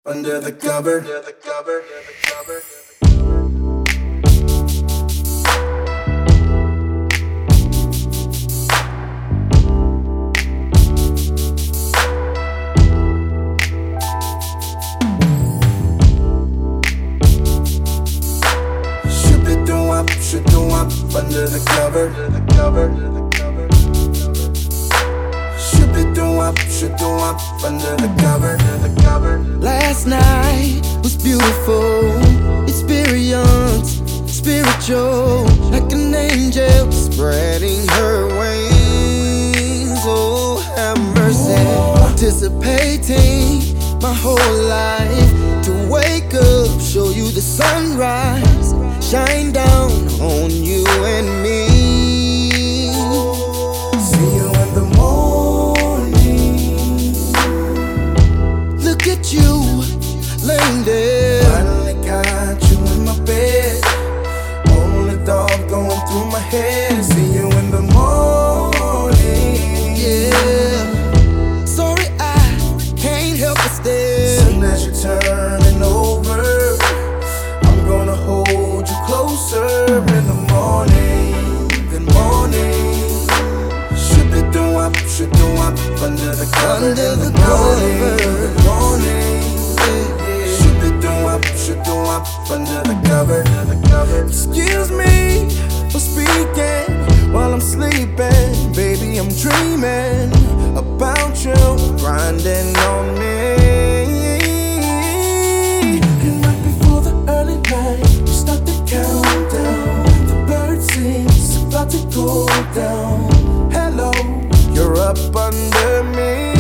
Under the cover, under the cover, under the cover. Should do up under the cover, under the cover, under the cover. Should do up under the cover, under the cover. Last night was beautiful, experience, spiritual, like an angel spreading her wings. Oh, have mercy, anticipating my whole life to wake up, show you the sunrise, shine down on you and me. See you in the morning. Look at you, laying there. Finally got you in my bed. Only thought going through my head. See you in the morning. Yeah. Sorry, I can't help but stare. Soon as you're turning over, I'm gonna hold you closer in the morning. Good morning. Should do up under the cover. Under the morning. cover. Good morning. Should do up under the cover. Under the cover. Excuse me for speaking while I'm sleeping. Baby, I'm dreaming about you, grinding on me. And right before the early light, we start the countdown. The bird sings, about to go down. Hello, You're up under me,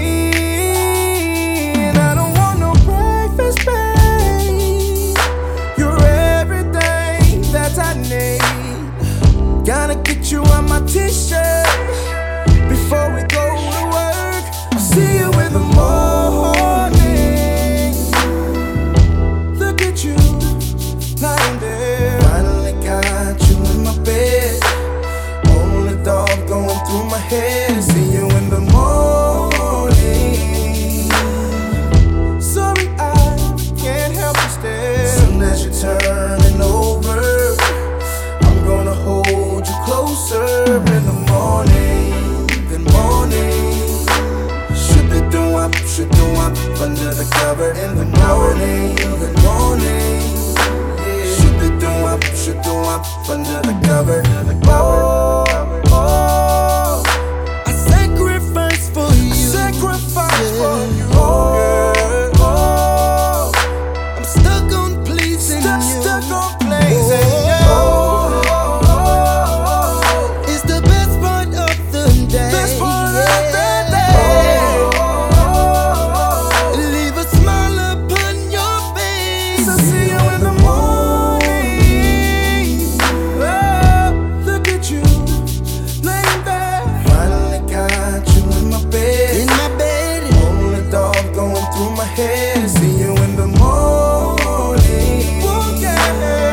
and I don't want no breakfast, babe. you're everything that I need. Gotta get you on my t-shirt before we go to work. I'll see you in the morning. Look at you, lying there. Finally got you in my bed. Only thought going through my head. See you in the morning. Sorry, I can't help but stare. Soon as you're turning over, I'm gonna hold you closer in the morning. Good morning. Should do up under the cover in the morning. Good morning. Should do up under the cover. Under the cover. Oh, I sacrifice for you. Sacrifice for you. Girl. Oh, I'm stuck on pleasing you. Stuck on pleasing you. It's the best part of the day. Best part of the day. Leave a smile upon your face. I'll see you in the morning. Oh, look at you, laying there Finally got you in my bed. in my bed. Only thought going through my head. See you in the morning. Oh, yeah.